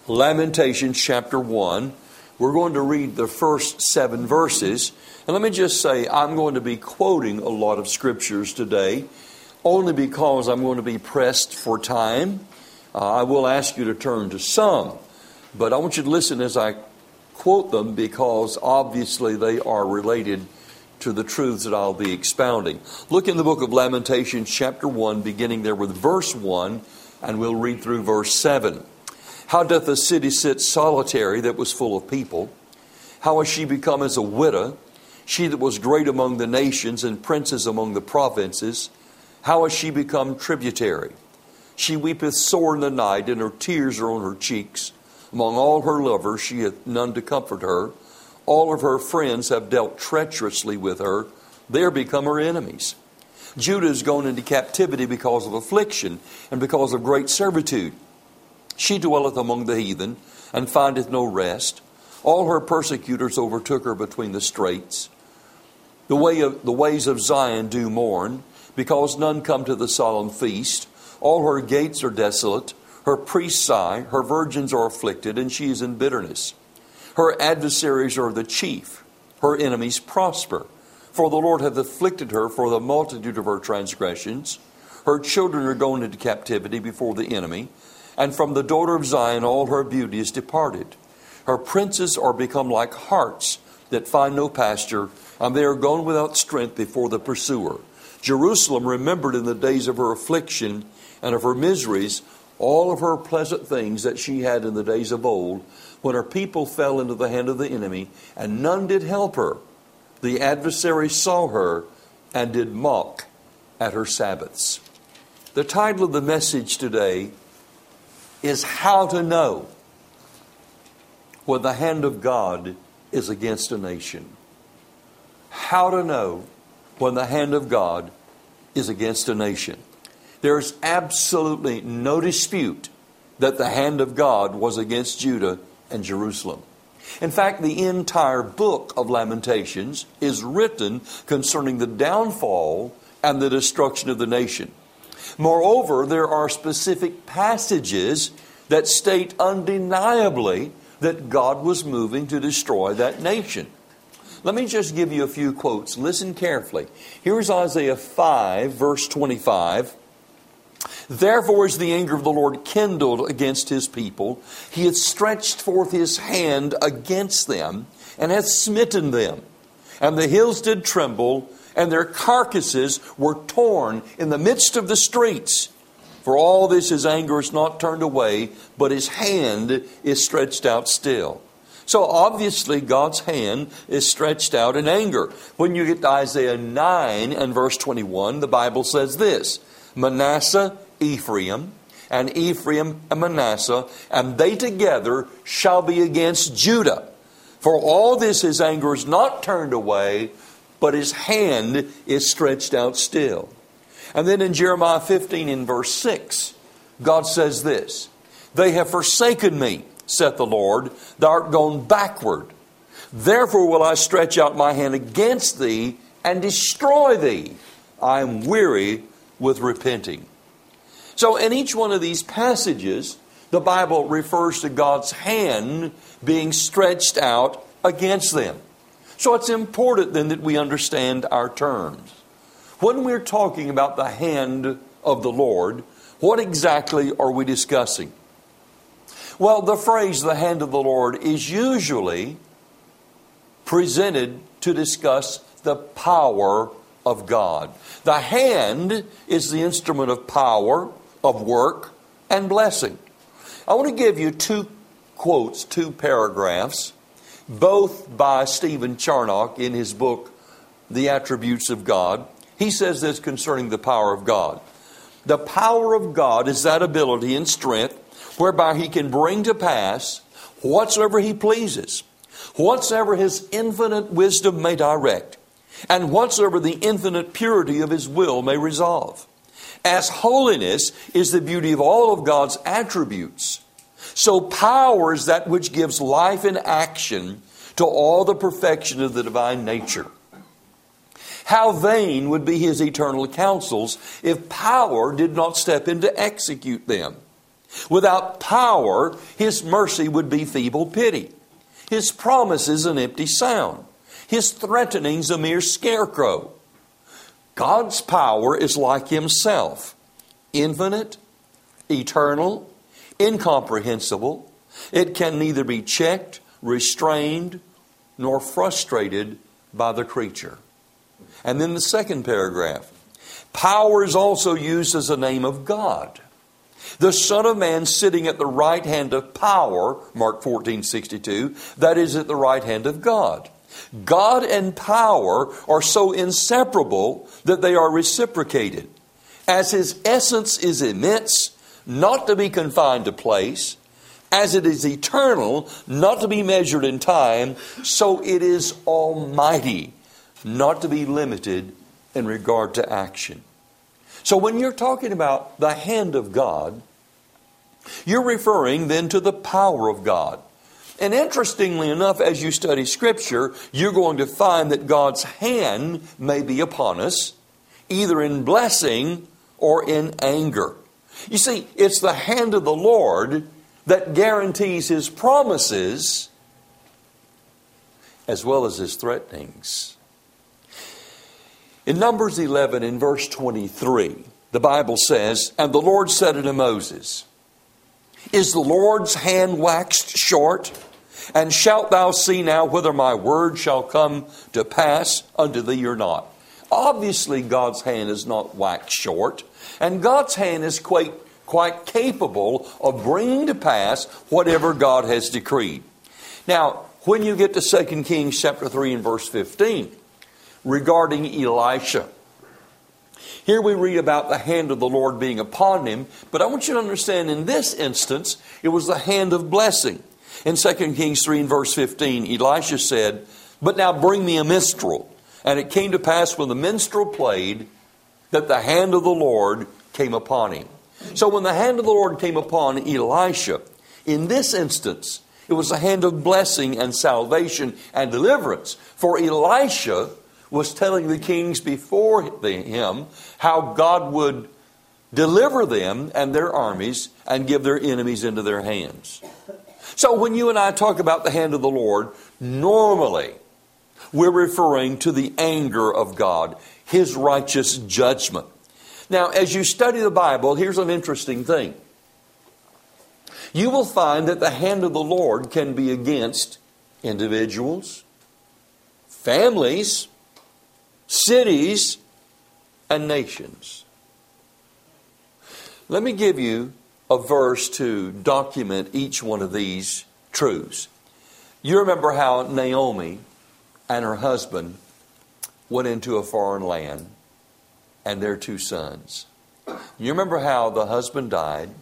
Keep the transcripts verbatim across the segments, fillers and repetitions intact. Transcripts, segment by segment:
Lamentations chapter one. We're going to read the first seven verses. And let me just say, I'm going to be quoting a lot of scriptures today, only because I'm going to be pressed for time. Uh, I will ask you to turn to some, but I want you to listen as I quote them, because obviously they are related to the truths that I'll be expounding. Look in the book of Lamentations chapter one, beginning there with verse one, and we'll read through verse seven. How doth a city sit solitary that was full of people? How has she become as a widow, she that was great among the nations and princes among the provinces? How has she become tributary? She weepeth sore in the night, and her tears are on her cheeks. Among all her lovers she hath none to comfort her. All of her friends have dealt treacherously with her. They are become her enemies. Judah is gone into captivity because of affliction and because of great servitude. She dwelleth among the heathen, and findeth no rest. All her persecutors overtook her between the straits. The way of the ways of Zion do mourn, because none come to the solemn feast. All her gates are desolate. Her priests sigh. Her virgins are afflicted, and she is in bitterness. Her adversaries are the chief. Her enemies prosper. For the Lord hath afflicted her for the multitude of her transgressions. Her children are gone into captivity before the enemy. And from the daughter of Zion all her beauty is departed. Her princes are become like harts that find no pasture, and they are gone without strength before the pursuer. Jerusalem remembered in the days of her affliction and of her miseries all of her pleasant things that she had in the days of old, when her people fell into the hand of the enemy, and none did help her. The adversary saw her and did mock at her Sabbaths. The title of the message today is How to Know When the Hand of God is Against a Nation. How to know when the hand of God is against a nation. There's absolutely no dispute that the hand of God was against Judah and Jerusalem. In fact, the entire book of Lamentations is written concerning the downfall and the destruction of the nation. Moreover, there are specific passages that state undeniably that God was moving to destroy that nation. Let me just give you a few quotes. Listen carefully. Here's Isaiah five, verse twenty-five. Therefore is the anger of the Lord kindled against his people. He hath stretched forth his hand against them, and hath smitten them. And the hills did tremble, and their carcasses were torn in the midst of the streets. For all this his anger is not turned away, but his hand is stretched out still. So obviously God's hand is stretched out in anger. When you get to Isaiah nine and verse twenty-one, the Bible says this: Manasseh, Ephraim, and Ephraim and Manasseh, and they together shall be against Judah. For all this his anger is not turned away, but his hand is stretched out still. And then in Jeremiah fifteen in verse six, God says this: They have forsaken me, saith the Lord, thou art gone backward. Therefore will I stretch out my hand against thee and destroy thee. I am weary with repenting. So in each one of these passages, the Bible refers to God's hand being stretched out against them. So it's important then that we understand our terms. When we're talking about the hand of the Lord, what exactly are we discussing? Well, the phrase, the hand of the Lord, is usually presented to discuss the power of God. The hand is the instrument of power, of work, and blessing. I want to give you two quotes, two paragraphs, both by Stephen Charnock in his book, The Attributes of God. He says this concerning the power of God: the power of God is that ability and strength whereby he can bring to pass whatsoever he pleases, whatsoever his infinite wisdom may direct, and whatsoever the infinite purity of his will may resolve. As holiness is the beauty of all of God's attributes, so power is that which gives life and action to all the perfection of the divine nature. How vain would be his eternal counsels if power did not step in to execute them. Without power, His mercy would be feeble pity. His promises an empty sound. His threatenings a mere scarecrow. God's power is like Himself, infinite, eternal, incomprehensible. It can neither be checked, restrained, nor frustrated by the creature. And then the second paragraph. Power is also used as a name of God. The Son of Man sitting at the right hand of power, Mark fourteen sixty-two, that is at the right hand of God. God and power are so inseparable that they are reciprocated. As His essence is immense, not to be confined to place, as it is eternal, not to be measured in time, so it is almighty, not to be limited in regard to action. So when you're talking about the hand of God, you're referring then to the power of God. And interestingly enough, as you study Scripture, you're going to find that God's hand may be upon us, either in blessing or in anger. You see, it's the hand of the Lord that guarantees His promises as well as His threatenings. In Numbers eleven, in verse twenty-three, the Bible says, "And the Lord said unto Moses, Is the Lord's hand waxed short? And shalt thou see now whether my word shall come to pass unto thee or not?" Obviously, God's hand is not waxed short, and God's hand is quite, quite capable of bringing to pass whatever God has decreed. Now, when you get to Second Kings chapter three and verse fifteen, regarding Elisha, here we read about the hand of the Lord being upon him, but I want you to understand in this instance, it was the hand of blessing. In Second Kings three and verse fifteen, Elisha said, "But now bring me a minstrel." And it came to pass when the minstrel played that the hand of the Lord came upon him. So when the hand of the Lord came upon Elisha, in this instance, it was a hand of blessing and salvation and deliverance. For Elisha was telling the kings before him how God would deliver them and their armies and give their enemies into their hands. So when you and I talk about the hand of the Lord, normally we're referring to the anger of God, His righteous judgment. Now, as you study the Bible, here's an interesting thing. You will find that the hand of the Lord can be against individuals, families, cities, and nations. Let me give you a verse to document each one of these truths. You remember how Naomi and her husband went into a foreign land and their two sons. You remember how the husband died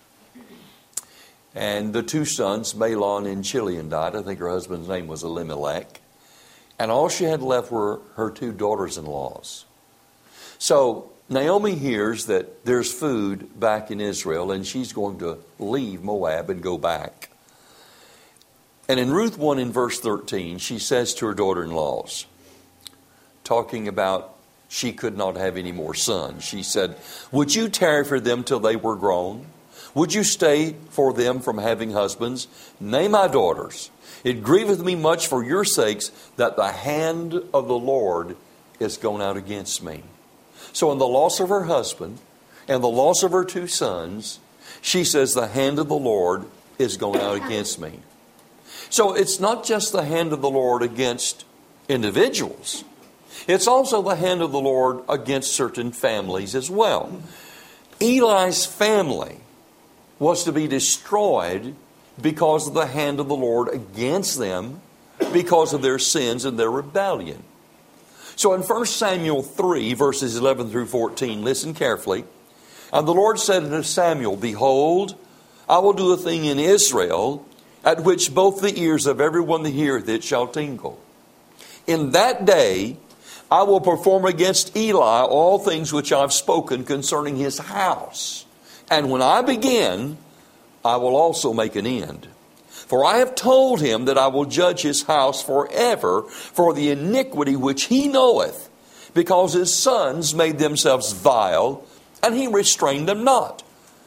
and the two sons, Mahlon and Chilion, died. I think her husband's name was Elimelech. And all she had left were her two daughters-in-laws. So Naomi hears that there's food back in Israel and she's going to leave Moab and go back. And in Ruth one in verse thirteen, she says to her daughter-in-laws, talking about she could not have any more sons. She said, "Would you tarry for them till they were grown? Would you stay for them from having husbands? Nay, my daughters, it grieveth me much for your sakes that the hand of the Lord is gone out against me." So in the loss of her husband and the loss of her two sons, she says the hand of the Lord is gone out against me. So it's not just the hand of the Lord against individuals. It's also the hand of the Lord against certain families as well. Eli's family was to be destroyed because of the hand of the Lord against them, because of their sins and their rebellion. So in First Samuel three, verses eleven through fourteen, listen carefully. "And the Lord said unto Samuel, Behold, I will do a thing in Israel, at which both the ears of everyone that heareth it shall tingle. In that day I will perform against Eli all things which I have spoken concerning his house. And when I begin, I will also make an end. For I have told him that I will judge his house forever for the iniquity which he knoweth, because his sons made themselves vile, and he restrained them not.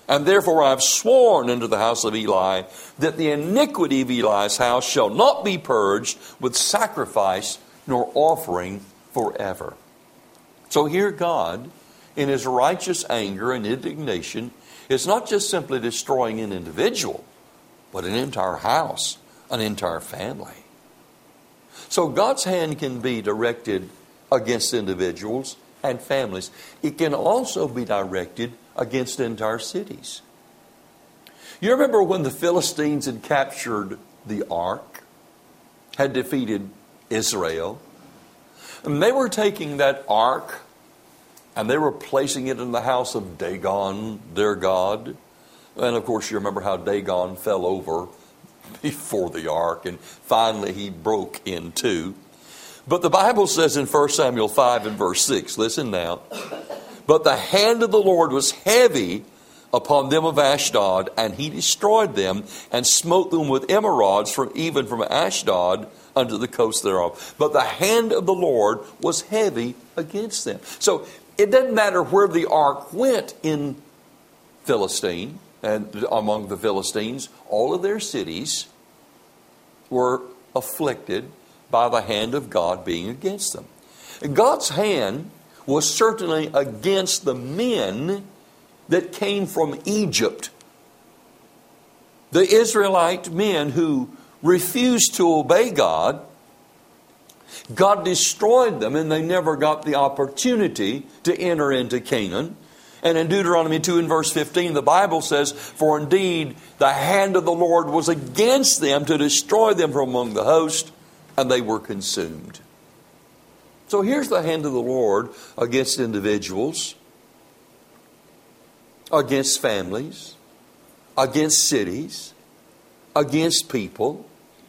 And therefore I have sworn unto the house of Eli that the iniquity of Eli's house shall not be purged with sacrifice nor offering forever. So here God, in His righteous anger and indignation, is not just simply destroying an individual, but an entire house, an entire family. So God's hand can be directed against individuals and families. It can also be directed against entire cities. You remember when the Philistines had captured the ark, had defeated Israel, and they were taking that ark and they were placing it in the house of Dagon, their god. And of course you remember how Dagon fell over before the ark, and finally he broke in two. But the Bible says in First Samuel five and verse six, listen now, but the hand of the Lord was heavy upon them of Ashdod, and He destroyed them and smote them with emerods from even from Ashdod unto the coast thereof. But the hand of the Lord was heavy against them. So it doesn't matter where the ark went in Philistine and among the Philistines, all of their cities were afflicted by the hand of God being against them. And God's hand was certainly against the men that came from Egypt. The Israelite men who refused to obey God, God destroyed them and they never got the opportunity to enter into Canaan. And in Deuteronomy two and verse fifteen, the Bible says, for indeed the hand of the Lord was against them to destroy them from among the host, and they were consumed. So here's the hand of the Lord against individuals, against families, against cities, against people.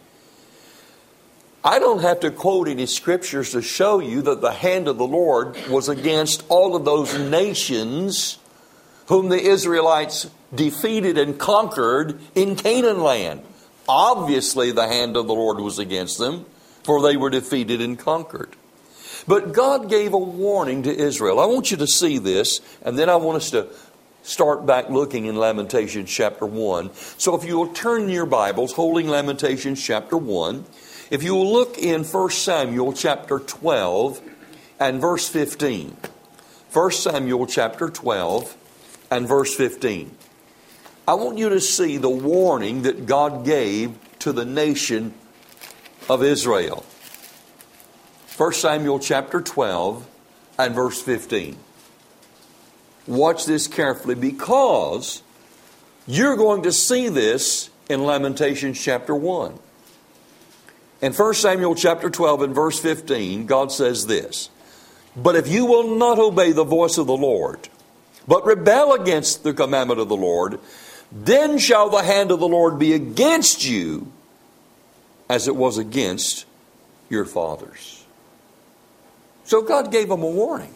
I don't have to quote any scriptures to show you that the hand of the Lord was against all of those nations whom the Israelites defeated and conquered in Canaan land. Obviously, the hand of the Lord was against them, for they were defeated and conquered. But God gave a warning to Israel. I want you to see this, and then I want us to start back looking in Lamentations chapter one. So if you will turn your Bibles, holding Lamentations chapter one, if you will look in First Samuel chapter twelve and verse fifteen. First Samuel chapter twelve and verse fifteen. I want you to see the warning that God gave to the nation of Israel. First Samuel chapter twelve and verse fifteen. Watch this carefully, because you're going to see this in Lamentations chapter one. In First Samuel chapter twelve and verse fifteen, God says this, but if you will not obey the voice of the Lord, but rebel against the commandment of the Lord, then shall the hand of the Lord be against you as it was against your fathers. So God gave them a warning.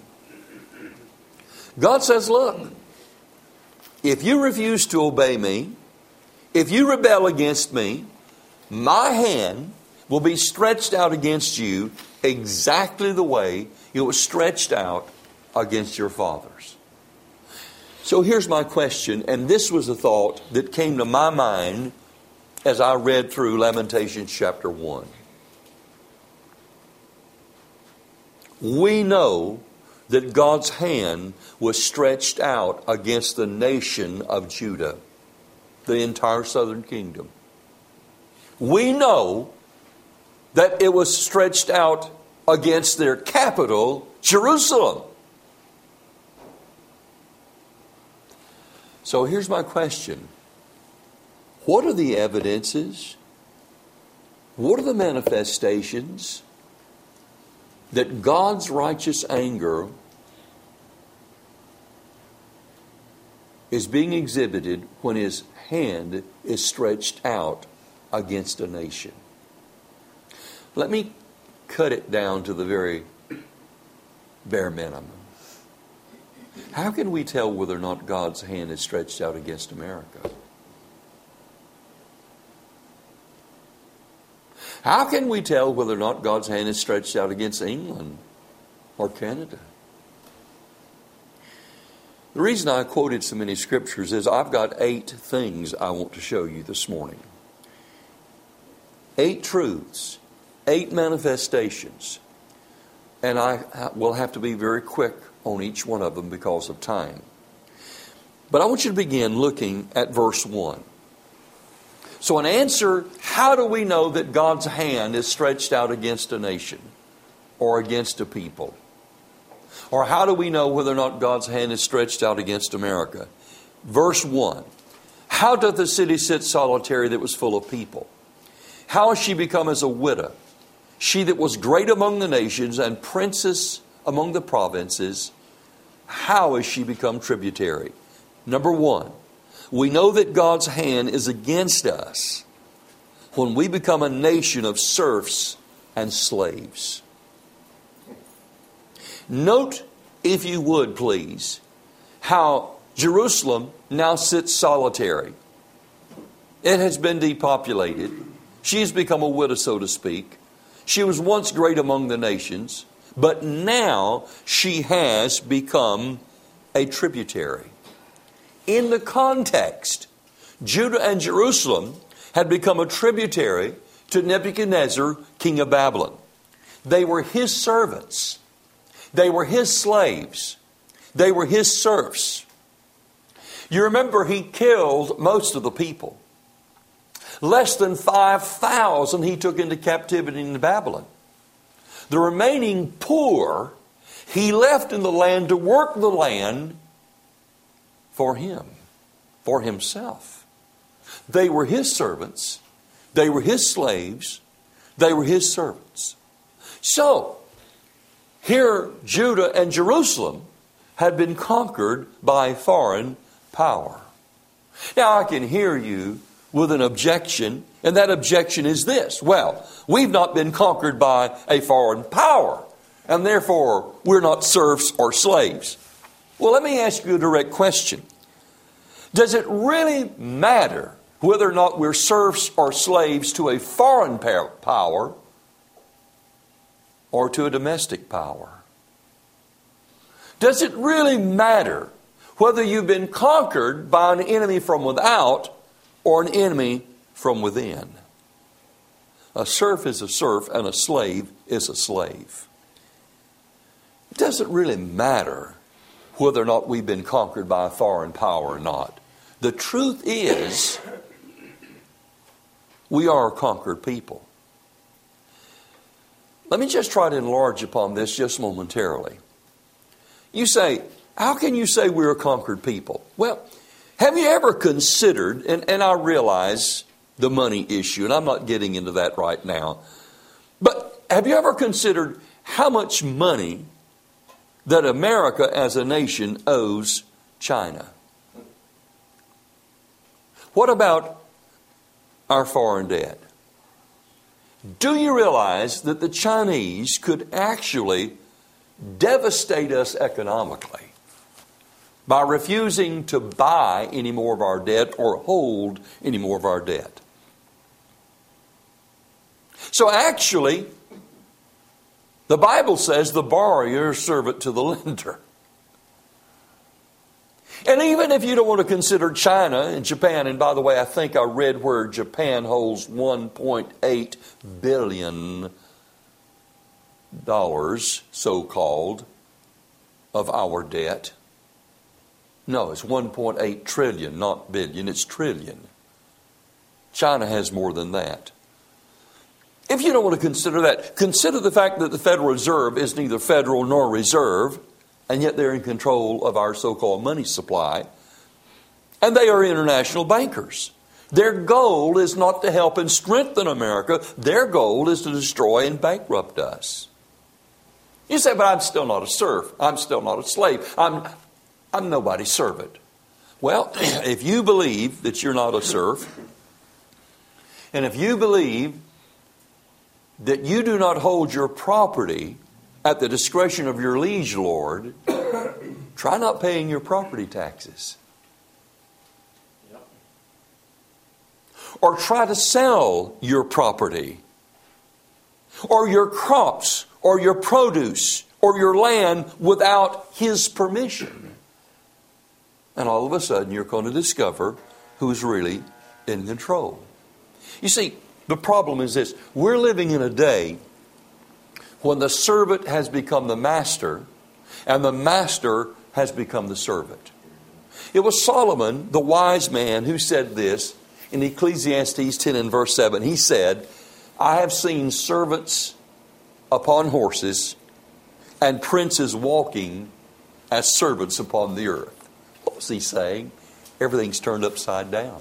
God says, look, if you refuse to obey me, if you rebel against me, my hand will be stretched out against you exactly the way it was stretched out against your fathers. So here's my question, and this was a thought that came to my mind as I read through Lamentations chapter one. We know that God's hand was stretched out against the nation of Judah, the entire southern kingdom. We know that it was stretched out against their capital, Jerusalem. So here's my question. What are the evidences? What are the manifestations that God's righteous anger is being exhibited when His hand is stretched out against a nation? Let me cut it down to the very bare minimum. How can we tell whether or not God's hand is stretched out against America? How can we tell whether or not God's hand is stretched out against England or Canada? The reason I quoted so many scriptures is I've got eight things I want to show you this morning. Eight truths, eight manifestations. And I will have to be very quick on each one of them because of time. But I want you to begin looking at verse one. So in answer, how do we know that God's hand is stretched out against a nation or against a people? Or how do we know whether or not God's hand is stretched out against America? Verse one. How doth the city sit solitary that was full of people? How has she become as a widow? She that was great among the nations and princess among the provinces, how has she become tributary? Number one, we know that God's hand is against us when we become a nation of serfs and slaves. Note, if you would please, how Jerusalem now sits solitary. It has been depopulated. She has become a widow, so to speak. She was once great among the nations, but now she has become a tributary. In the context, Judah and Jerusalem had become a tributary to Nebuchadnezzar, king of Babylon. They were his servants. They were his slaves. They were his serfs. You remember he killed most of the people. Less than five thousand he took into captivity in Babylon. The remaining poor he left in the land to work the land for him, for himself. They were his servants. They were his slaves. They were his servants. So, here Judah and Jerusalem had been conquered by foreign power. Now I can hear you with an objection, and that objection is this. Well, we've not been conquered by a foreign power, and therefore we're not serfs or slaves. Well, let me ask you a direct question. Does it really matter whether or not we're serfs or slaves to a foreign power or to a domestic power? Does it really matter whether you've been conquered by an enemy from without or an enemy from within? A serf is a serf and a slave is a slave. It doesn't really matter whether or not we've been conquered by a foreign power or not. The truth is, we are a conquered people. Let me just try to enlarge upon this just momentarily. You say, how can you say we're a conquered people? Well, have you ever considered, and, and I realize the money issue, and I'm not getting into that right now, but have you ever considered how much money that America as a nation owes China? What about our foreign debt? Do you realize that the Chinese could actually devastate us economically by refusing to buy any more of our debt or hold any more of our debt? So actually, the Bible says the borrower is servant to the lender. And even if you don't want to consider China and Japan, and by the way, I think I read where Japan holds one point eight billion dollars, so-called, of our debt. No, it's one point eight trillion, not billion, it's trillion. China has more than that. If you don't want to consider that, consider the fact that the Federal Reserve is neither federal nor reserve, and yet they're in control of our so-called money supply. And they are international bankers. Their goal is not to help and strengthen America. Their goal is to destroy and bankrupt us. You say, but I'm still not a serf. I'm still not a slave. I'm, I'm nobody's servant. Well, if you believe that you're not a serf, and if you believe that you do not hold your property at the discretion of your liege lord, try not paying your property taxes. Yep. Or try to sell your property, or your crops, or your produce, or your land without his permission. And all of a sudden you're going to discover who's really in control. You see, the problem is this. We're living in a day when the servant has become the master and the master has become the servant. It was Solomon, the wise man, who said this in Ecclesiastes ten and verse seven. He said, I have seen servants upon horses and princes walking as servants upon the earth. What was he saying? Everything's turned upside down.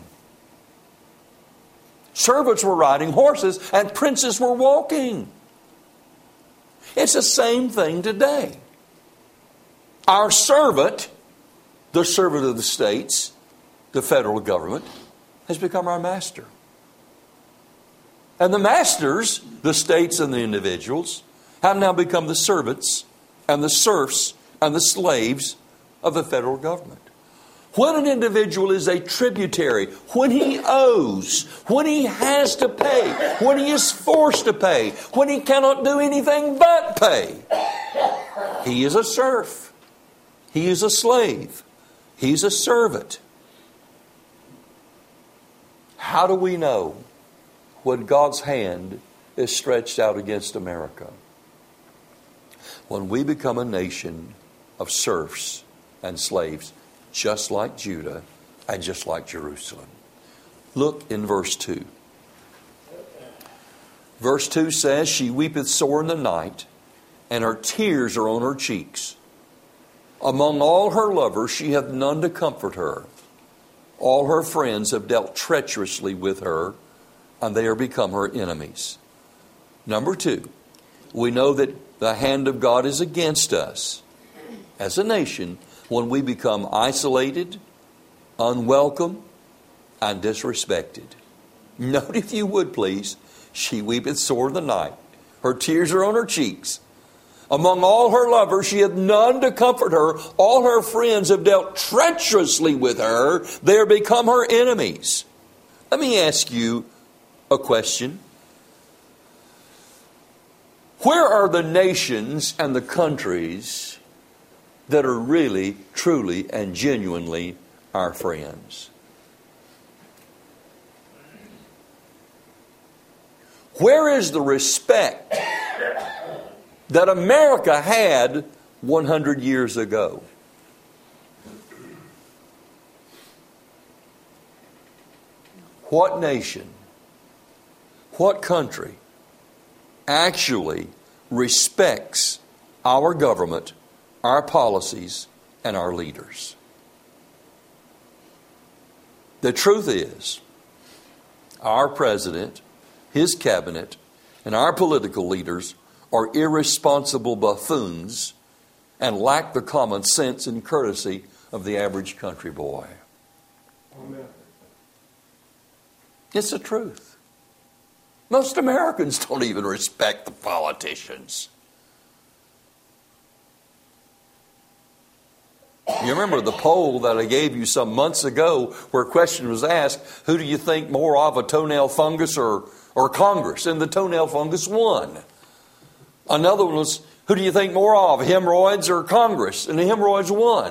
Servants were riding horses and princes were walking. It's the same thing today. Our servant, the servant of the states, the federal government, has become our master. And the masters, the states and the individuals, have now become the servants and the serfs and the slaves of the federal government. When an individual is a tributary, when he owes, when he has to pay, when he is forced to pay, when he cannot do anything but pay, he is a serf. He is a slave. He's a servant. How do we know when God's hand is stretched out against America? When we become a nation of serfs and slaves, just like Judah and just like Jerusalem. Look in verse two. Verse two says, she weepeth sore in the night, and her tears are on her cheeks. Among all her lovers she hath none to comfort her. All her friends have dealt treacherously with her, and they are become her enemies. Number two, we know that the hand of God is against us as a nation when we become isolated, unwelcome, and disrespected. Note, if you would please, she weepeth sore in the night. Her tears are on her cheeks. Among all her lovers she hath none to comfort her. All her friends have dealt treacherously with her. They are become her enemies. Let me ask you a question. Where are the nations and the countries that are really, truly, and genuinely our friends? Where is the respect that America had one hundred years ago? What nation, what country actually respects our government, our policies, and our leaders? The truth is, our president, his cabinet, and our political leaders are irresponsible buffoons and lack the common sense and courtesy of the average country boy. Amen. It's the truth. Most Americans don't even respect the politicians. You remember the poll that I gave you some months ago where a question was asked, who do you think more of, a toenail fungus or, or Congress? And the toenail fungus won. Another one was, who do you think more of, hemorrhoids or Congress? And the hemorrhoids won.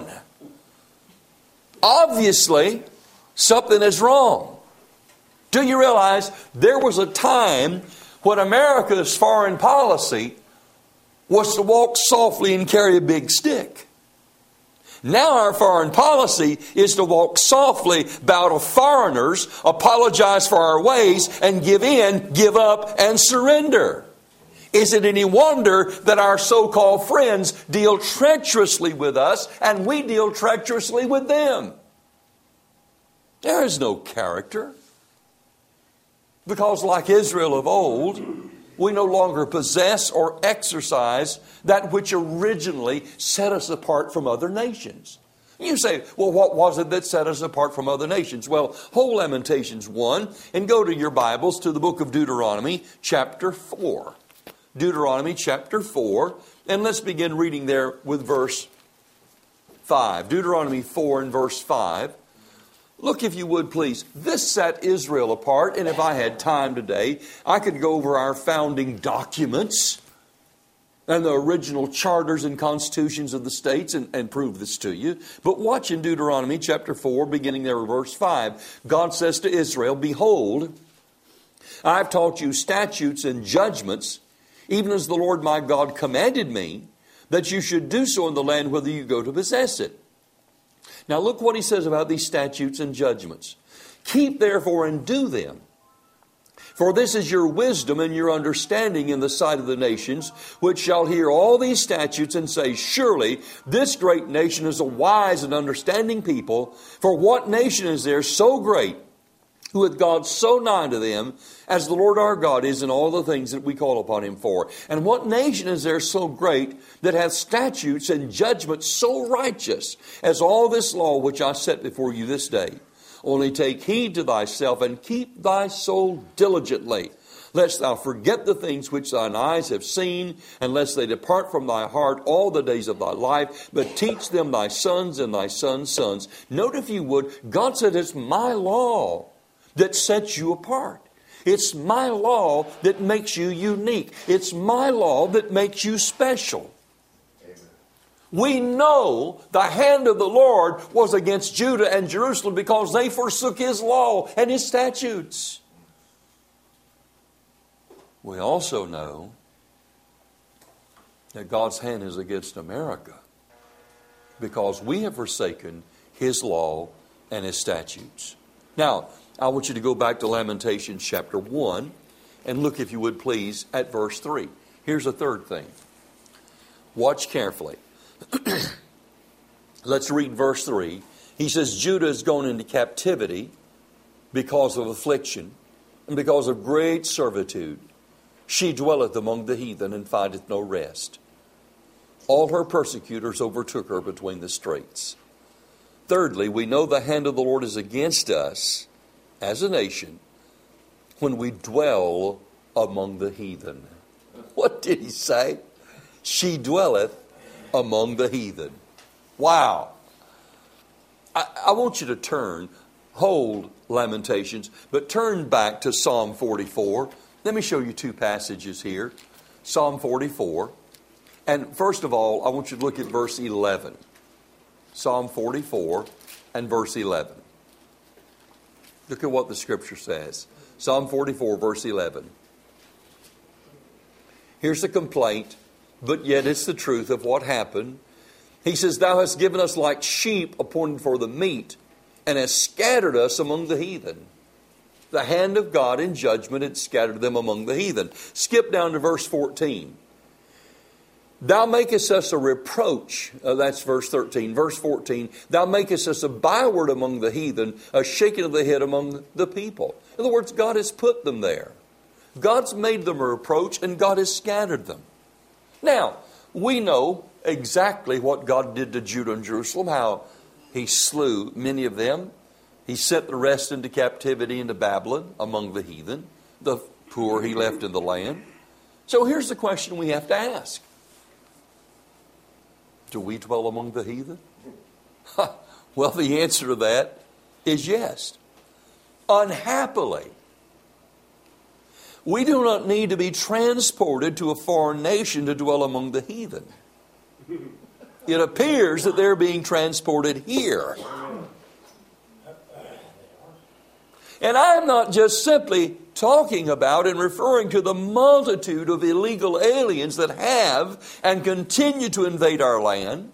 Obviously, something is wrong. Do you realize there was a time when America's foreign policy was to walk softly and carry a big stick? Now our foreign policy is to walk softly, bow to foreigners, apologize for our ways, and give in, give up, and surrender. Is it any wonder that our so-called friends deal treacherously with us and we deal treacherously with them? There is no character. Because like Israel of old, we no longer possess or exercise that which originally set us apart from other nations. You say, well, what was it that set us apart from other nations? Well, hold Lamentations one and go to your Bibles to the book of Deuteronomy chapter four. Deuteronomy chapter four, and let's begin reading there with verse five. Deuteronomy four and verse five. Look, if you would, please. This set Israel apart, and if I had time today, I could go over our founding documents and the original charters and constitutions of the states and, and prove this to you. But watch in Deuteronomy chapter four, beginning there at verse five. God says to Israel, behold, I've taught you statutes and judgments, even as the Lord my God commanded me, that you should do so in the land whither you go to possess it. Now look what he says about these statutes and judgments. Keep therefore and do them. For this is your wisdom and your understanding in the sight of the nations, which shall hear all these statutes and say, surely this great nation is a wise and understanding people. For what nation is there so great, who hath God so nigh to them, as the Lord our God is in all the things that we call upon him for? And what nation is there so great, that hath statutes and judgments so righteous, as all this law which I set before you this day? Only take heed to thyself, and keep thy soul diligently, lest thou forget the things which thine eyes have seen, and lest they depart from thy heart all the days of thy life, but teach them thy sons and thy sons' sons. Note, if you would, God said it's my law that sets you apart. It's my law that makes you unique. It's my law that makes you special. We know the hand of the Lord was against Judah and Jerusalem because they forsook his law and his statutes. We also know that God's hand is against America because we have forsaken his law and his statutes. Now, I want you to go back to Lamentations chapter one and look, if you would please, at verse three. Here's a third thing. Watch carefully. Let's read verse three. He says, Judah is gone into captivity because of affliction and because of great servitude. She dwelleth among the heathen and findeth no rest. All her persecutors overtook her between the straits. Thirdly, we know the hand of the Lord is against us as a nation when we dwell among the heathen. What did he say? She dwelleth among the heathen. Wow. I, I want you to turn, hold Lamentations, but turn back to Psalm forty-four. Let me show you two passages here. Psalm forty-four. And first of all, I want you to look at verse eleven. Psalm forty-four and verse eleven. Look at what the Scripture says. Psalm forty-four, verse eleven. Here's the complaint, but yet it's the truth of what happened. He says, Thou hast given us like sheep appointed for the meat, and hast scattered us among the heathen. The hand of God in judgment had scattered them among the heathen. Skip down to verse fourteen. Thou makest us a reproach. Uh, that's verse thirteen. Verse fourteen. Thou makest us a byword among the heathen, a shaking of the head among the people. In other words, God has put them there. God's made them a reproach, and God has scattered them. Now, we know exactly what God did to Judah and Jerusalem, how he slew many of them. He sent the rest into captivity into Babylon among the heathen. The poor he left in the land. So here's the question we have to ask. Do we dwell among the heathen? Well, the answer to that is yes. Unhappily, we do not need to be transported to a foreign nation to dwell among the heathen. It appears that they're being transported here. And I'm not just simply talking about and referring to the multitude of illegal aliens that have and continue to invade our land.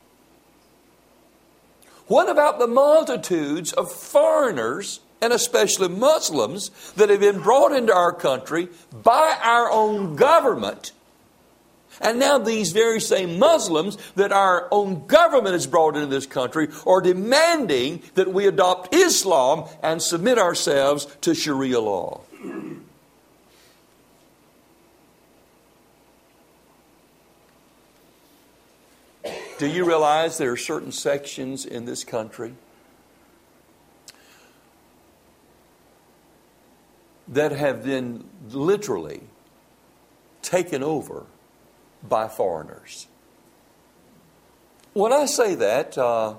What about the multitudes of foreigners, and especially Muslims, that have been brought into our country by our own government? And now these very same Muslims that our own government has brought into this country are demanding that we adopt Islam and submit ourselves to Sharia law. Do you realize there are certain sections in this country that have been literally taken over by foreigners? When I say that, uh,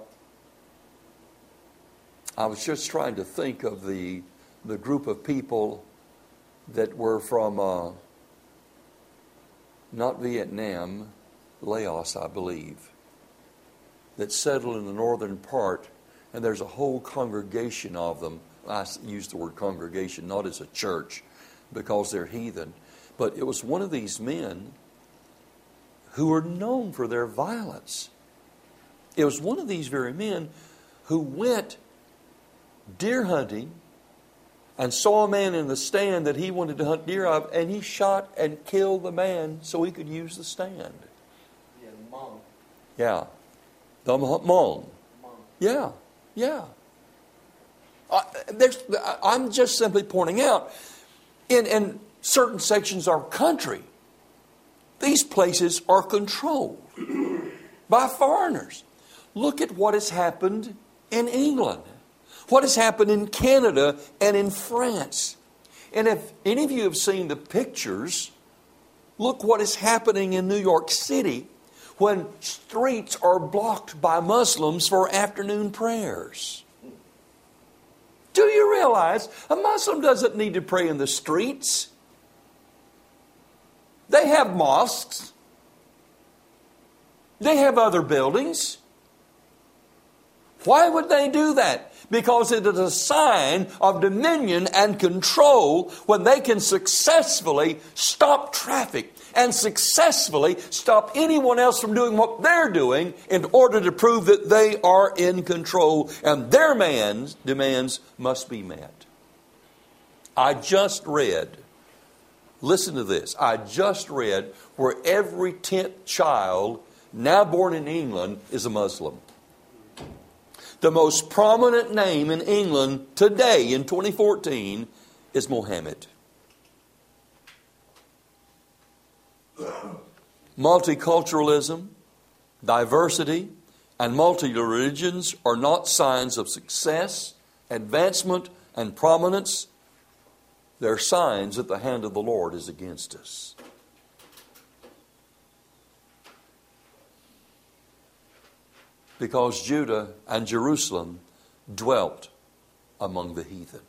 I was just trying to think of the the group of people that were from uh, not Vietnam, Laos, I believe, that settled in the northern part, and there's a whole congregation of them. I use the word congregation not as a church because they're heathen, but it was one of these men who were known for their violence. It was one of these very men who went deer hunting and saw a man in the stand that he wanted to hunt deer of, and he shot and killed the man so he could use the stand. Yeah, the Hmong. Yeah. The Hmong. Yeah, yeah. I, there's, I'm just simply pointing out, in, in certain sections of our country, these places are controlled by foreigners. Look at what has happened in England, what has happened in Canada and in France. And if any of you have seen the pictures, look what is happening in New York City when streets are blocked by Muslims for afternoon prayers. Do you realize a Muslim doesn't need to pray in the streets? They have mosques. They have other buildings. Why would they do that? Because it is a sign of dominion and control when they can successfully stop traffic and successfully stop anyone else from doing what they're doing in order to prove that they are in control and their man's demands must be met. I just read, listen to this, I just read where every tenth child now born in England is a Muslim. The most prominent name in England today in twenty fourteen is Mohammed. Multiculturalism, diversity, and multi-religions are not signs of success, advancement, and prominence. They're signs that the hand of the Lord is against us. Because Judah and Jerusalem dwelt among the heathen.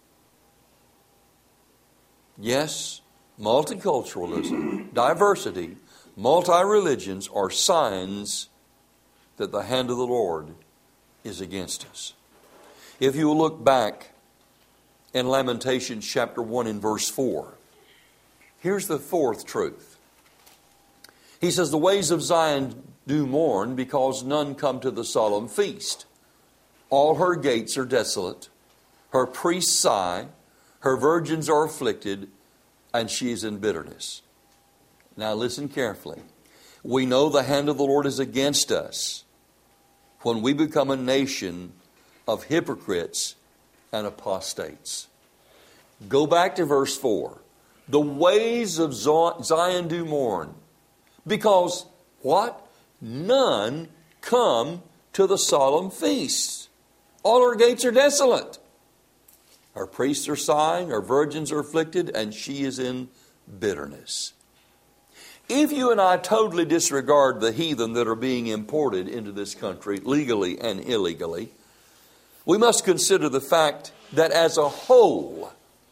Yes, multiculturalism, diversity, multi-religions are signs that the hand of the Lord is against us. If you will look back in Lamentations chapter one and verse four, here's the fourth truth. He says, the ways of Zion do mourn because none come to the solemn feast. All her gates are desolate. Her priests sigh. Her virgins are afflicted. And she is in bitterness. Now listen carefully. We know the hand of the Lord is against us when we become a nation of hypocrites and apostates. Go back to verse four. The ways of Zion do mourn. Because what? None come to the solemn feasts. All her gates are desolate. Her priests are sighing, her virgins are afflicted, and she is in bitterness. If you and I totally disregard the heathen that are being imported into this country, legally and illegally, we must consider the fact that as a whole,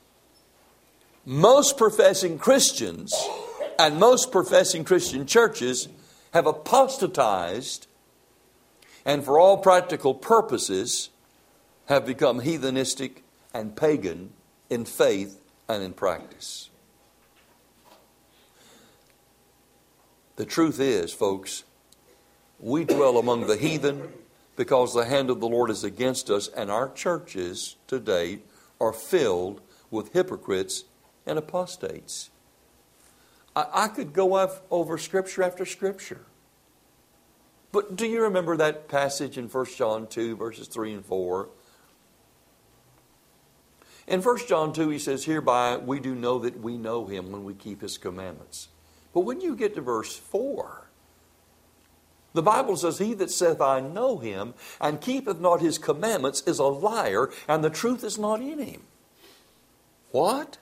most professing Christians and most professing Christian churches have apostatized and for all practical purposes have become heathenistic and pagan in faith and in practice. The truth is, folks, we dwell among the heathen because the hand of the Lord is against us, and our churches today are filled with hypocrites and apostates. I, I could go off over scripture after scripture. But do you remember that passage in First John two, verses three and four? In First John two, he says, hereby we do know that we know him when we keep his commandments. But when you get to verse four, the Bible says, he that saith, I know him, and keepeth not his commandments is a liar, and the truth is not in him. What?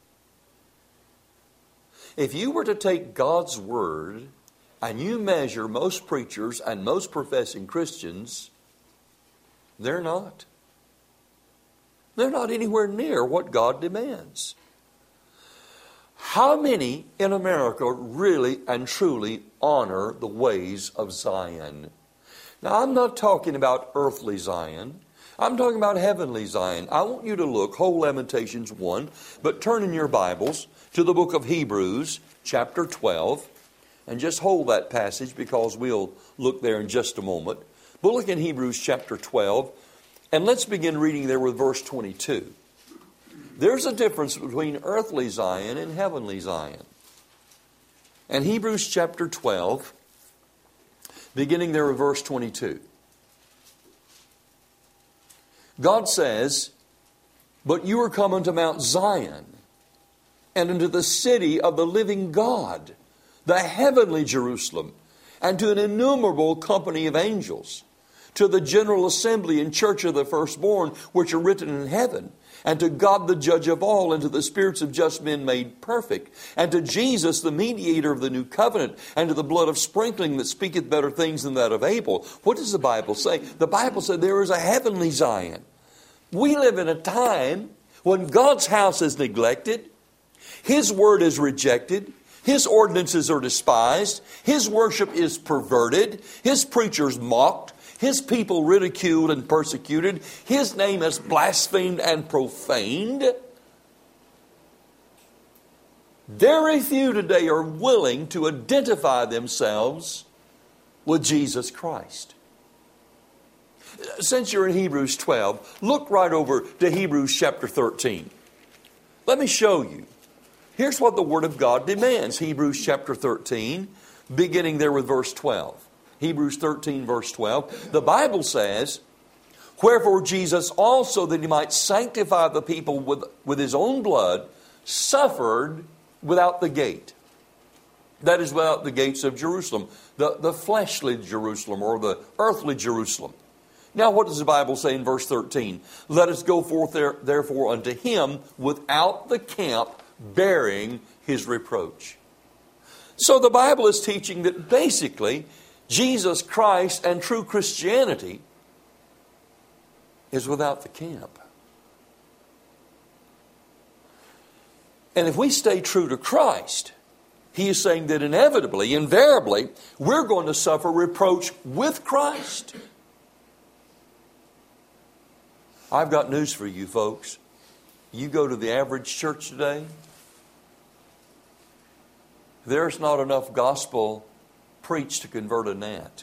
If you were to take God's word and you measure most preachers and most professing Christians, they're not. They're not anywhere near what God demands. How many in America really and truly honor the ways of Zion? Now, I'm not talking about earthly Zion. I'm talking about heavenly Zion. I want you to look, whole Lamentations one, but turn in your Bibles to the book of Hebrews, chapter twelve, and just hold that passage because we'll look there in just a moment. We'll look in Hebrews chapter twelve, and let's begin reading there with verse twenty-two. There's a difference between earthly Zion and heavenly Zion. And Hebrews chapter twelve, beginning there with verse twenty-two. God says, "But you are come unto Mount Zion, and unto the city of the living God, the heavenly Jerusalem, and to an innumerable company of angels, to the general assembly and church of the firstborn, which are written in heaven, and to God the judge of all, and to the spirits of just men made perfect, and to Jesus the mediator of the new covenant, and to the blood of sprinkling that speaketh better things than that of Abel." What does the Bible say? The Bible said there is a heavenly Zion. We live in a time when God's house is neglected, His word is rejected, His ordinances are despised, His worship is perverted, His preachers mocked, His people ridiculed and persecuted, His name is blasphemed and profaned. Very few today are willing to identify themselves with Jesus Christ. Since you're in Hebrews twelve, look right over to Hebrews chapter thirteen. Let me show you. Here's what the Word of God demands. Hebrews chapter thirteen, beginning there with verse twelve. Hebrews thirteen, verse twelve. The Bible says, "Wherefore Jesus also, that He might sanctify the people with, with His own blood, suffered without the gate." That is, without the gates of Jerusalem. The, the fleshly Jerusalem, or the earthly Jerusalem. Now, what does the Bible say in verse thirteen? "Let us go forth there, therefore unto Him without the camp, bearing His reproach." So the Bible is teaching that basically Jesus Christ and true Christianity is without the camp. And if we stay true to Christ, He is saying that inevitably, invariably, we're going to suffer reproach with Christ. I've got news for you folks. You go to the average church today, there's not enough gospel preached to convert a gnat.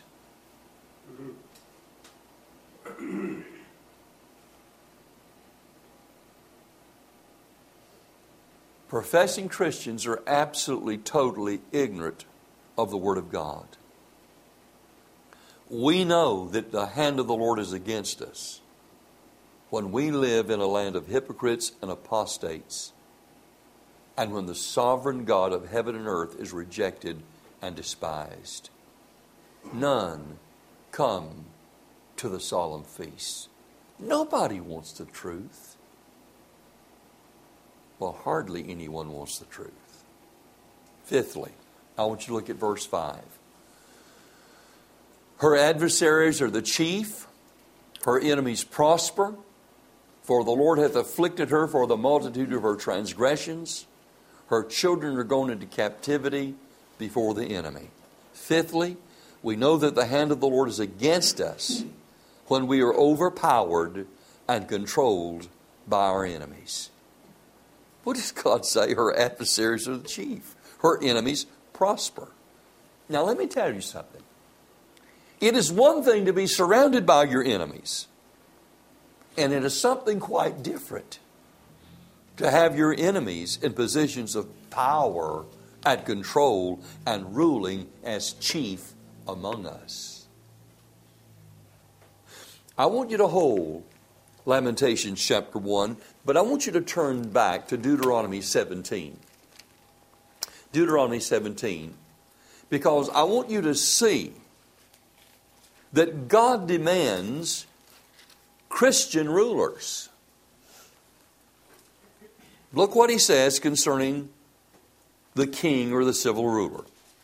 Professing Christians are absolutely, totally ignorant of the Word of God. We know that the hand of the Lord is against us when we live in a land of hypocrites and apostates, and when the sovereign God of heaven and earth is rejected and despised. None come to the solemn feast. Nobody wants the truth. Well, hardly anyone wants the truth. Fifthly, I want you to look at verse five. "Her adversaries are the chief, her enemies prosper, for the Lord hath afflicted her for the multitude of her transgressions. Her children are gone into captivity before the enemy." Fifthly, we know that the hand of the Lord is against us when we are overpowered and controlled by our enemies. What does God say? Her adversaries are the chief. Her enemies prosper. Now let me tell you something. It is one thing to be surrounded by your enemies, and it is something quite different to have your enemies in positions of power and control and ruling as chief among us. I want you to hold Lamentations chapter one, but I want you to turn back to Deuteronomy seventeen. Deuteronomy seventeen, because I want you to see that God demands Christian rulers. Look what He says concerning the king or the civil ruler.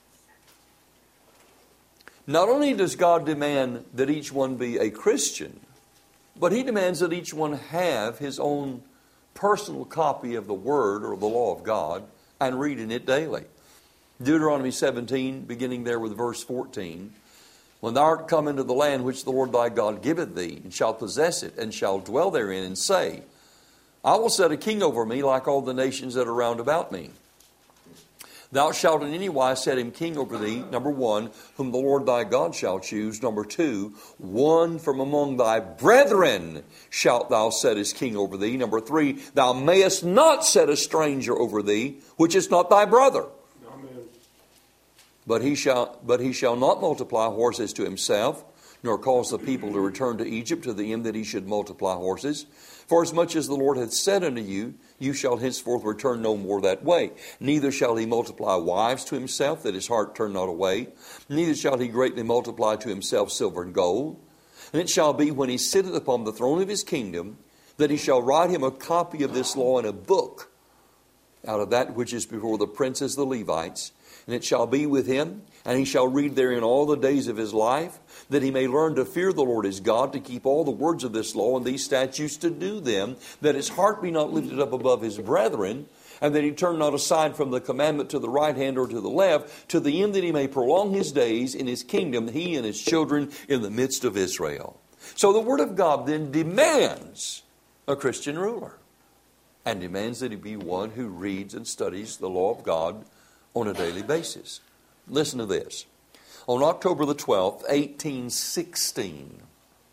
Not only does God demand that each one be a Christian, but He demands that each one have his own personal copy of the Word or the law of God and reading it daily. Deuteronomy seventeen, beginning there with verse fourteen. When thou art come into the land which the Lord thy God giveth thee, and shalt possess it, and shalt dwell therein, and say, I will set a king over me like all the nations that are round about me. Thou shalt in any wise set him king over thee, number one, whom the Lord thy God shall choose. Number two, one from among thy brethren shalt thou set as king over thee. Number three, thou mayest not set a stranger over thee, which is not thy brother. Amen. But he shall, but he shall not multiply horses to himself, nor cause the people to return to Egypt to the end that he should multiply horses. For as much as the Lord hath said unto you, you shall henceforth return no more that way. Neither shall he multiply wives to himself, that his heart turn not away. Neither shall he greatly multiply to himself silver and gold. And it shall be, when he sitteth upon the throne of his kingdom, that he shall write him a copy of this law in a book, out of that which is before the princes the Levites. And it shall be with him, and he shall read therein all the days of his life, that he may learn to fear the Lord his God, to keep all the words of this law and these statutes to do them, that his heart be not lifted up above his brethren, and that he turn not aside from the commandment to the right hand or to the left, to the end that he may prolong his days in his kingdom, he and his children in the midst of Israel. So the Word of God then demands a Christian ruler, and demands that he be one who reads and studies the law of God on a daily basis. Listen to this. On October the twelfth, eighteen sixteen,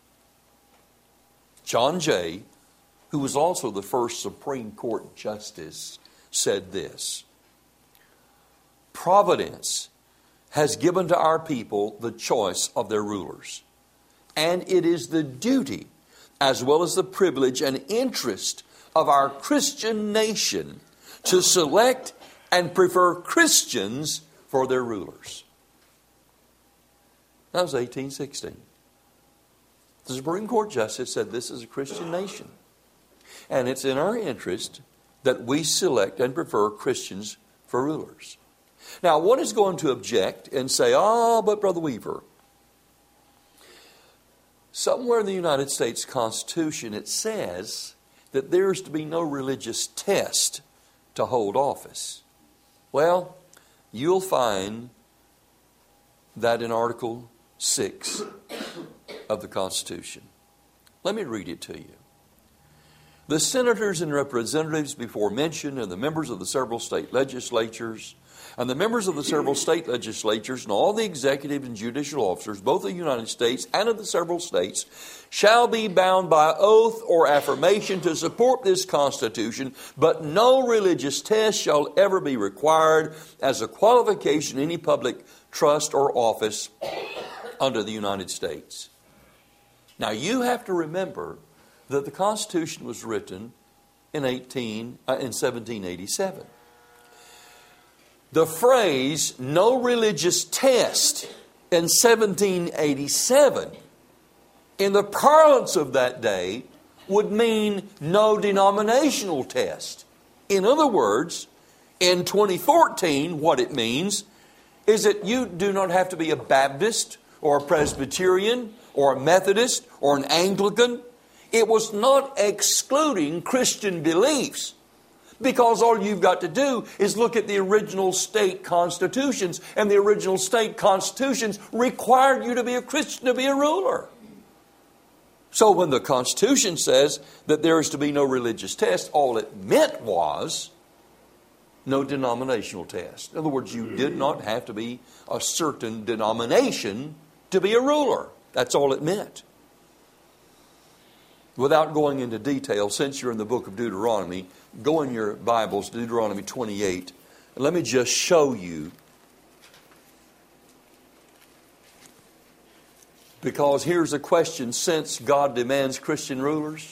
John Jay, who was also the first Supreme Court justice, said this: Providence has given to our people the choice of their rulers, and it is the duty as well as the privilege and interest of our Christian nation to select and prefer Christians for their rulers. That was eighteen sixteen. The Supreme Court Justice said this is a Christian nation, and it's in our interest that we select and prefer Christians for rulers. Now, one is going to object and say, oh, but Brother Weaver, somewhere in the United States Constitution it says that there is to be no religious test to hold office. Well, you'll find that in Article six of the Constitution. Let me read it to you. The senators and representatives before mentioned, and the members of the several state legislatures, and the members of the several state legislatures, and all the executive and judicial officers, both of the United States and of the several states, shall be bound by oath or affirmation to support this Constitution, but no religious test shall ever be required as a qualification in any public trust or office under the United States. Now, you have to remember that the Constitution was written in eighteen uh, in seventeen eighty-seven. The phrase "no religious test" in seventeen eighty-seven, in the parlance of that day, would mean no denominational test. In other words, in twenty fourteen, what it means is that you do not have to be a Baptist or a Presbyterian or a Methodist or an Anglican. It was not excluding Christian beliefs, because all you've got to do is look at the original state constitutions, and the original state constitutions required you to be a Christian to be a ruler. So when the Constitution says that there is to be no religious test, all it meant was no denominational test. In other words, you did not have to be a certain denomination to be a ruler. That's all it meant. Without going into detail, since you're in the book of Deuteronomy, go in your Bibles, Deuteronomy twenty-eight, and let me just show you. Because here's a question: since God demands Christian rulers,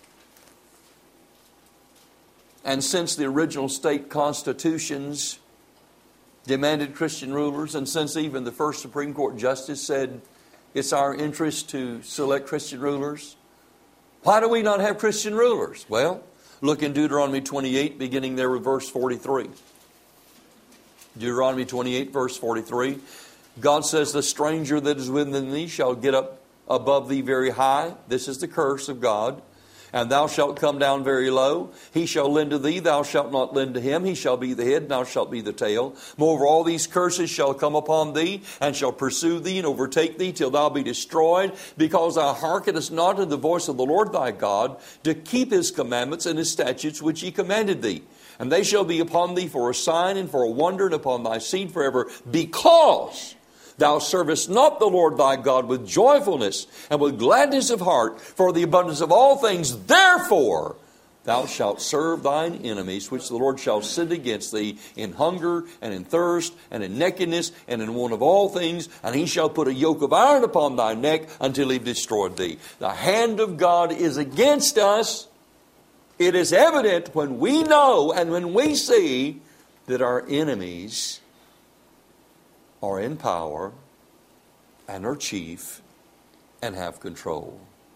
and since the original state constitutions demanded Christian rulers, and since even the first Supreme Court justice said it's our interest to select Christian rulers, why do we not have Christian rulers? Well, look in Deuteronomy twenty-eight, beginning there with verse forty-three. Deuteronomy twenty-eight, verse forty-three. God says, the stranger that is within thee shall get up above thee very high. This is the curse of God. And thou shalt come down very low. He shall lend to thee, thou shalt not lend to him. He shall be the head, and thou shalt be the tail. Moreover, all these curses shall come upon thee, and shall pursue thee, and overtake thee, till thou be destroyed, because thou hearkenest not to the voice of the Lord thy God, to keep His commandments and His statutes which He commanded thee. And they shall be upon thee for a sign and for a wonder, and upon thy seed forever, because thou servest not the Lord thy God with joyfulness and with gladness of heart for the abundance of all things. Therefore thou shalt serve thine enemies, which the Lord shall send against thee in hunger and in thirst and in nakedness and in want of all things. And He shall put a yoke of iron upon thy neck until He have destroyed thee. The hand of God is against us. It is evident when we know and when we see that our enemies are in power and are chief and have control.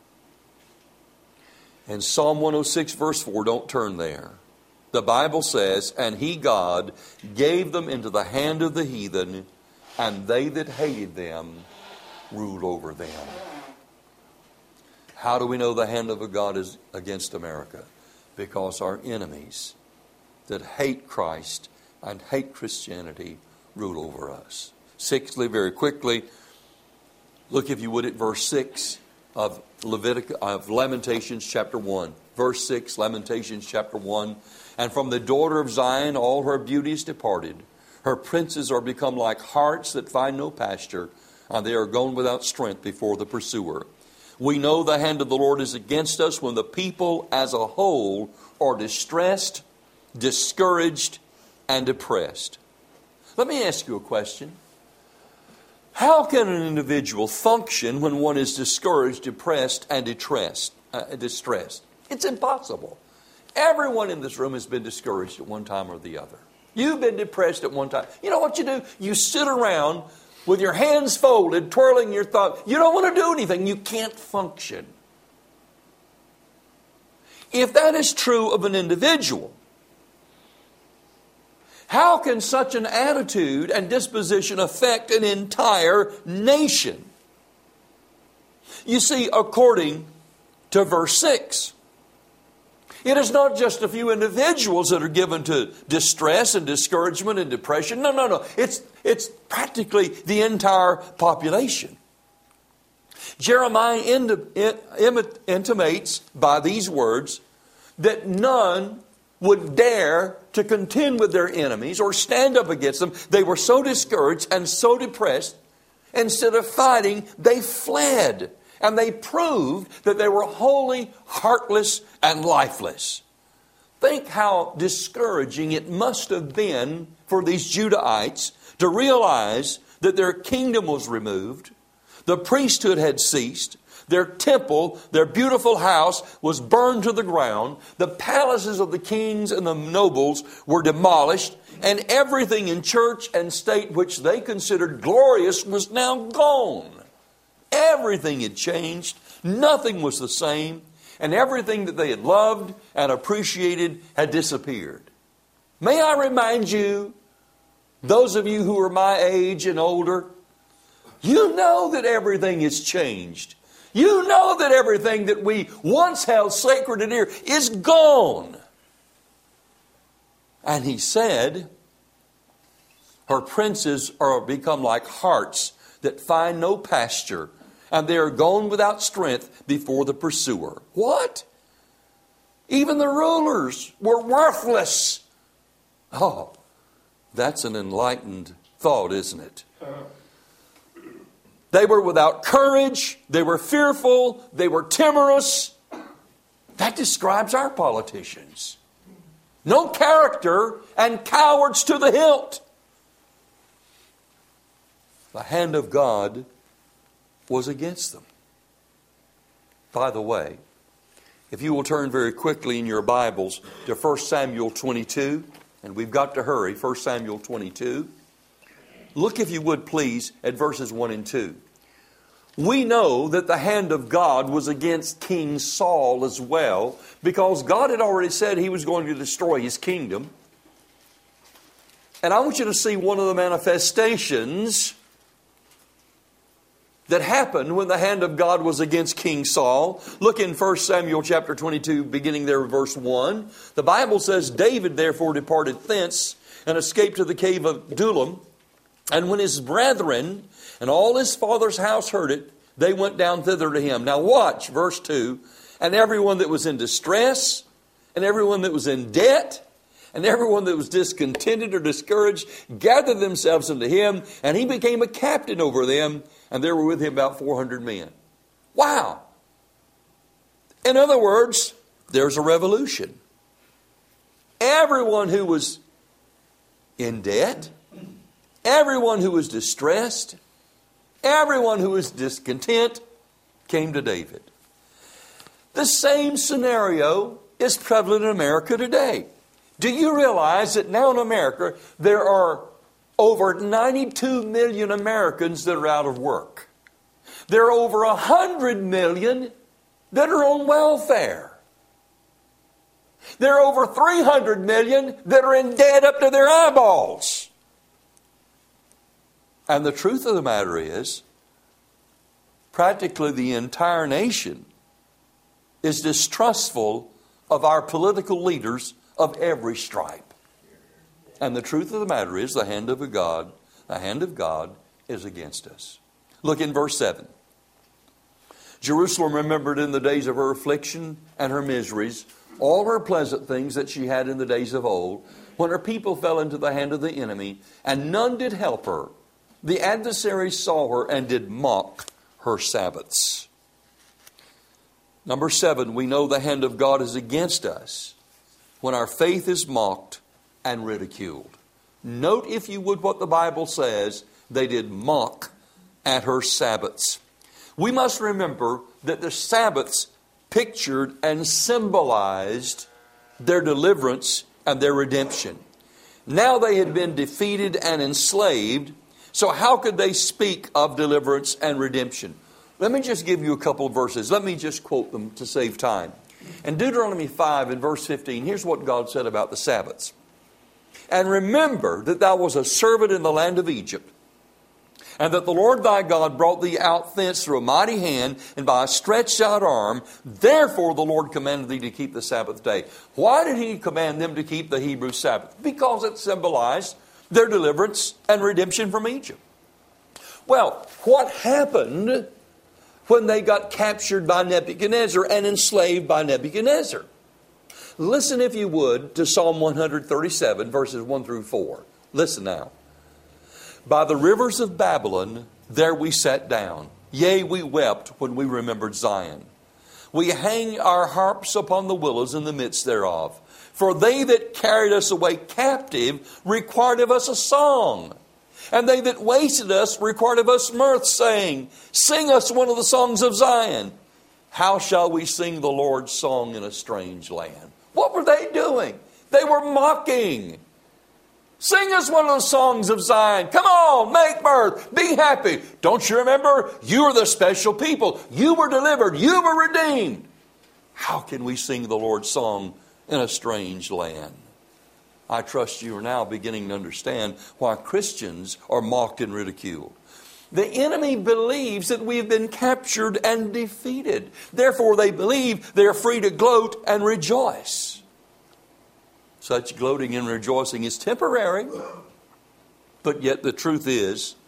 In Psalm one oh six verse four, don't turn there. The Bible says, and He, God, gave them into the hand of the heathen, and they that hated them ruled over them. How do we know the hand of God is against America? Because our enemies that hate Christ and hate Christianity rule over us. Sixthly, very quickly, look if you would at verse six of Leviticus, of Lamentations chapter one. Verse six, Lamentations chapter one. And from the daughter of Zion all her beauty is departed. Her princes are become like harts that find no pasture, and they are gone without strength before the pursuer. We know the hand of the Lord is against us when the people as a whole are distressed, discouraged, and depressed. Let me ask you a question. How can an individual function when one is discouraged, depressed, and distressed? Uh, distressed? It's impossible. Everyone in this room has been discouraged at one time or the other. You've been depressed at one time. You know what you do? You sit around with your hands folded, twirling your thumb. You don't want to do anything. You can't function. If that is true of an individual, how can such an attitude and disposition affect an entire nation? You see, according to verse six, it is not just a few individuals that are given to distress and discouragement and depression. No, no, no. It's, it's practically the entire population. Jeremiah intimates by these words that none would dare to contend with their enemies or stand up against them. They were so discouraged and so depressed, instead of fighting, they fled. And they proved that they were wholly heartless and lifeless. Think how discouraging it must have been for these Judahites to realize that their kingdom was removed, the priesthood had ceased, their temple, their beautiful house was burned to the ground, the palaces of the kings and the nobles were demolished, and everything in church and state which they considered glorious was now gone. Everything had changed. Nothing was the same. And everything that they had loved and appreciated had disappeared. May I remind you, those of you who are my age and older, you know that everything has changed. You know that everything that we once held sacred and dear is gone. And He said, her princes are become like harts that find no pasture, and they are gone without strength before the pursuer. What? Even the rulers were worthless. Oh, that's an enlightened thought, isn't it? They were without courage. They were fearful. They were timorous. That describes our politicians. No character and cowards to the hilt. The hand of God was against them. By the way, if you will turn very quickly in your Bibles to First Samuel twenty-two, and we've got to hurry, First Samuel twenty-two. Look, if you would please, at verses one and two. We know that the hand of God was against King Saul as well, because God had already said He was going to destroy his kingdom. And I want you to see one of the manifestations that happened when the hand of God was against King Saul. Look in First Samuel chapter twenty-two, beginning there, verse one. The Bible says, David therefore departed thence and escaped to the cave of Adullam. And when his brethren and all his father's house heard it, they went down thither to him. Now watch, verse two. And everyone that was in distress, and everyone that was in debt, and everyone that was discontented or discouraged, gathered themselves unto him, and he became a captain over them, and there were with him about four hundred men. Wow! In other words, there's a revolution. Everyone who was in debt, everyone who was distressed, everyone who was discontent came to David. The same scenario is prevalent in America today. Do you realize that now in America there are over ninety-two million Americans that are out of work? There are over one hundred million that are on welfare. There are over three hundred million that are in debt up to their eyeballs. And the truth of the matter is, practically the entire nation is distrustful of our political leaders of every stripe. And the truth of the matter is, the hand of God, the hand of God is against us. Look in verse seven. Jerusalem remembered in the days of her affliction and her miseries all her pleasant things that she had in the days of old, when her people fell into the hand of the enemy, and none did help her. The adversaries saw her and did mock her Sabbaths. Number seven, we know the hand of God is against us when our faith is mocked and ridiculed. Note, if you would, what the Bible says. They did mock at her Sabbaths. We must remember that the Sabbaths pictured and symbolized their deliverance and their redemption. Now they had been defeated and enslaved, so how could they speak of deliverance and redemption? Let me just give you a couple of verses. Let me just quote them to save time. In Deuteronomy five and verse fifteen, here's what God said about the Sabbaths. And remember that thou was a servant in the land of Egypt, and that the Lord thy God brought thee out thence through a mighty hand and by a stretched out arm. Therefore the Lord commanded thee to keep the Sabbath day. Why did he command them to keep the Hebrew Sabbath? Because it symbolized their deliverance and redemption from Egypt. Well, what happened when they got captured by Nebuchadnezzar and enslaved by Nebuchadnezzar? Listen, if you would, to Psalm one thirty-seven, verses one through four. Listen now. By the rivers of Babylon, there we sat down. Yea, we wept when we remembered Zion. We hang our harps upon the willows in the midst thereof. For they that carried us away captive required of us a song. And they that wasted us required of us mirth, saying, Sing us one of the songs of Zion. How shall we sing the Lord's song in a strange land? What were they doing? They were mocking. Sing us one of the songs of Zion. Come on, make mirth, be happy. Don't you remember? You are the special people. You were delivered. You were redeemed. How can we sing the Lord's song in a strange land? I trust you are now beginning to understand why Christians are mocked and ridiculed. The enemy believes that we have been captured and defeated. Therefore, they believe they are free to gloat and rejoice. Such gloating and rejoicing is temporary, but yet the truth is,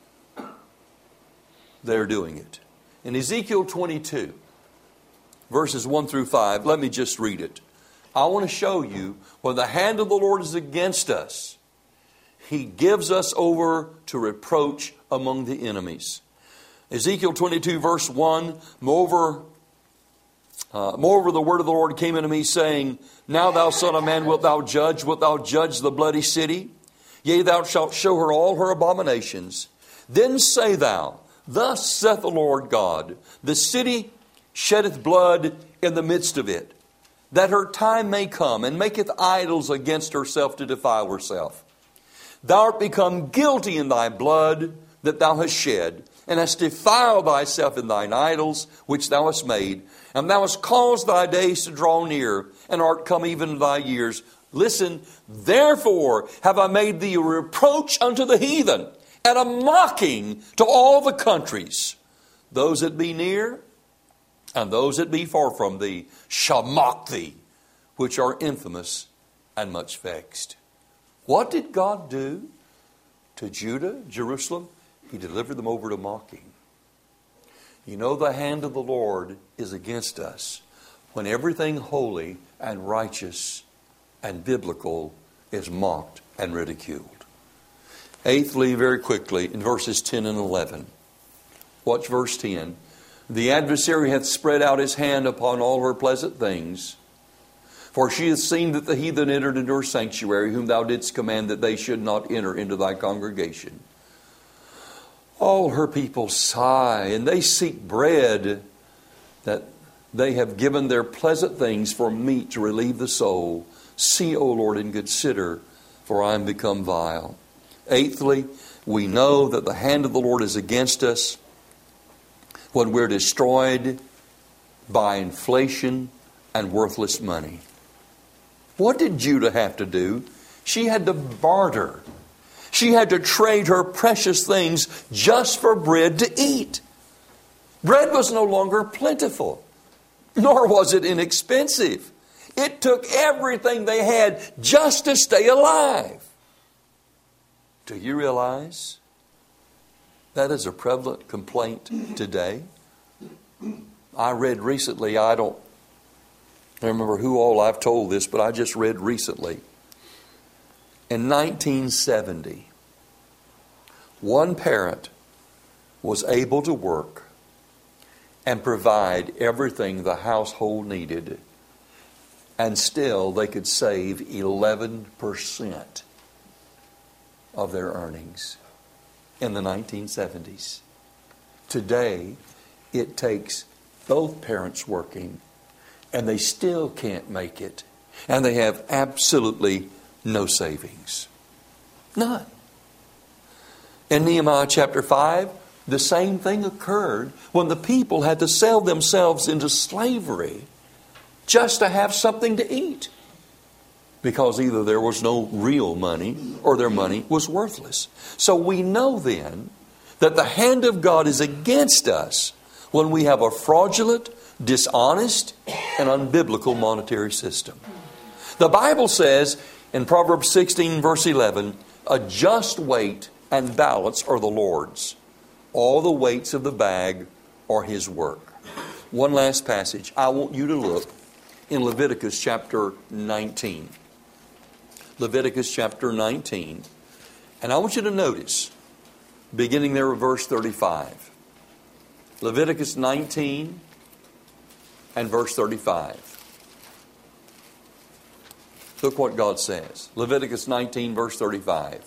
they're doing it. In Ezekiel twenty-two, verses one through five, let me just read it. I want to show you when the hand of the Lord is against us, He gives us over to reproach among the enemies. Ezekiel twenty-two, verse one, Moreover, uh, moreover the word of the Lord came unto me, saying, Now thou son of man, wilt thou judge? Wilt thou judge the bloody city? Yea, thou shalt show her all her abominations. Then say thou, Thus saith the Lord God, The city sheddeth blood in the midst of it, that her time may come, and maketh idols against herself to defile herself. Thou art become guilty in thy blood that thou hast shed, and hast defiled thyself in thine idols which thou hast made, and thou hast caused thy days to draw near, and art come even to thy years. Listen, therefore have I made thee a reproach unto the heathen, and a mocking to all the countries. those that be near and those that be far from thee shall mock thee, which are infamous and much vexed. What did God do to Judah, Jerusalem? He delivered them over to mocking. You know, the hand of the Lord is against us when everything holy and righteous and biblical is mocked and ridiculed. Eighthly, very quickly, in verses ten and eleven. Watch verse ten. The adversary hath spread out his hand upon all her pleasant things. For she hath seen that the heathen entered into her sanctuary, whom thou didst command that they should not enter into thy congregation. All her people sigh, and they seek bread, that they have given their pleasant things for meat to relieve the soul. See, O Lord, and consider, for I am become vile. Eighthly, we know that the hand of the Lord is against us when we're destroyed by inflation and worthless money. What did Judah have to do? She had to barter. She had to trade her precious things just for bread to eat. Bread was no longer plentiful, nor was it inexpensive. It took everything they had just to stay alive. Do you realize that is a prevalent complaint today? I read recently, I don't remember who all I've told this, but I just read recently. In nineteen seventy, one parent was able to work and provide everything the household needed, and still they could save eleven percent of their earnings in the nineteen seventies. Today, it takes both parents working, and they still can't make it, and they have absolutely no savings. None. In Nehemiah chapter five, the same thing occurred when the people had to sell themselves into slavery just to have something to eat, because either there was no real money or their money was worthless. So we know then that the hand of God is against us when we have a fraudulent, dishonest, and unbiblical monetary system. The Bible says in Proverbs sixteen verse eleven, a just weight and balance are the Lord's. All the weights of the bag are His work. One last passage. I want you to look in Leviticus chapter nineteen. Leviticus chapter nineteen. And I want you to notice, beginning there at verse thirty-five. Leviticus nineteen and verse thirty-five. Look what God says. Leviticus nineteen verse thirty-five.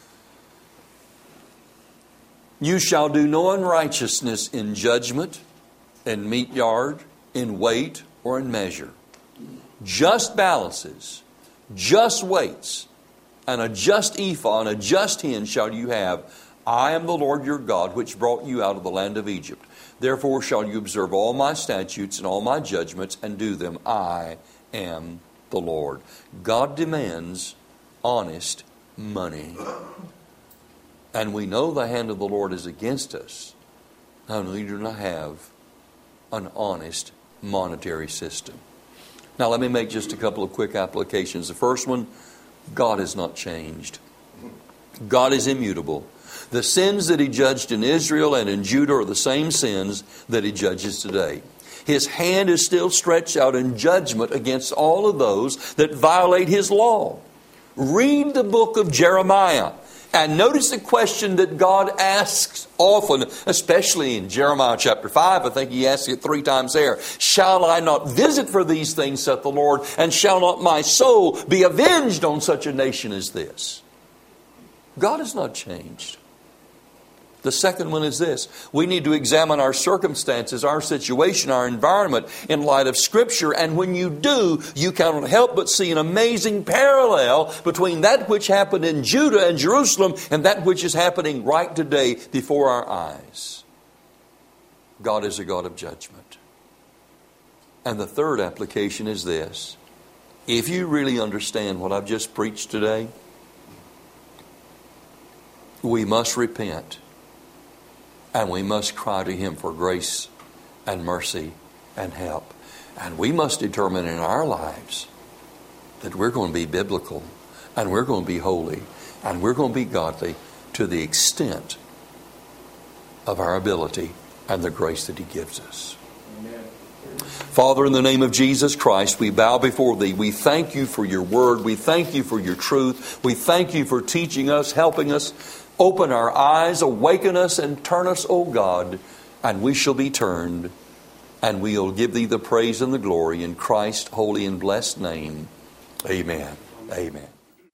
You shall do no unrighteousness in judgment, in meat yard, in weight, or in measure. Just balances, just weights, and a just ephah and a just hin shall you have. I am the Lord your God, which brought you out of the land of Egypt. Therefore shall you observe all my statutes and all my judgments, and do them. I am the Lord. God demands honest money. And we know the hand of the Lord is against us, and we do not have an honest monetary system. Now let me make just a couple of quick applications. The first one, God has not changed. God is immutable. The sins that He judged in Israel and in Judah are the same sins that He judges today. His hand is still stretched out in judgment against all of those that violate His law. Read the book of Jeremiah and notice the question that God asks often, especially in Jeremiah chapter five. I think He asks it three times there. Shall I not visit for these things, saith the Lord, and shall not my soul be avenged on such a nation as this? God has not changed. The second one is this. We need to examine our circumstances, our situation, our environment in light of Scripture. And when you do, you cannot help but see an amazing parallel between that which happened in Judah and Jerusalem and that which is happening right today before our eyes. God is a God of judgment. And the third application is this. If you really understand what I've just preached today, we must repent And we must cry to Him for grace and mercy and help. And we must determine in our lives that we're going to be biblical and we're going to be holy and we're going to be godly to the extent of our ability and the grace that He gives us. Amen. Father, in the name of Jesus Christ, we bow before Thee. We thank You for Your Word. We thank You for Your truth. We thank You for teaching us, helping us, open our eyes, awaken us, and turn us, O God, and we shall be turned, and we'll give Thee the praise and the glory in Christ's holy and blessed name. Amen. Amen.